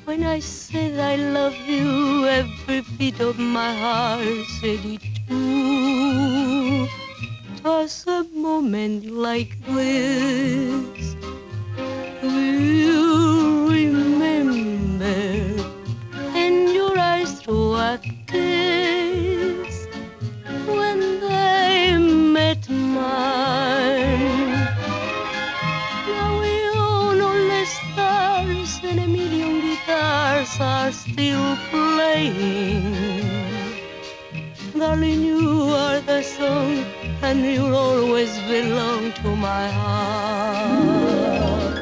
When I said I love you, every beat of my heart said it too. 'Twas a moment like this. Will you remember? And your eyes through a kiss when they met mine. Now we own all the stars and a million guitars are still playing. Darling, you are the song and you'll always belong to my heart.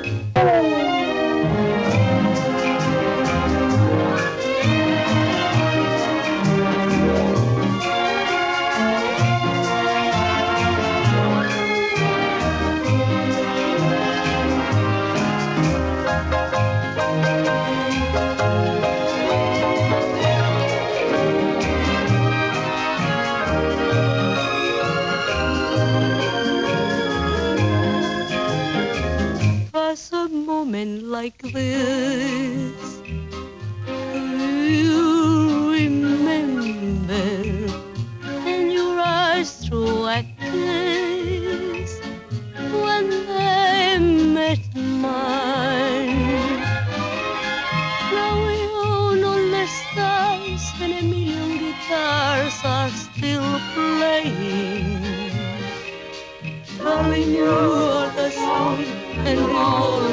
Was a moment like this. You remember, and your eyes through a kiss when they met mine. Now we own all the stars and a million guitars are still playing. Darling, you are the song and you'll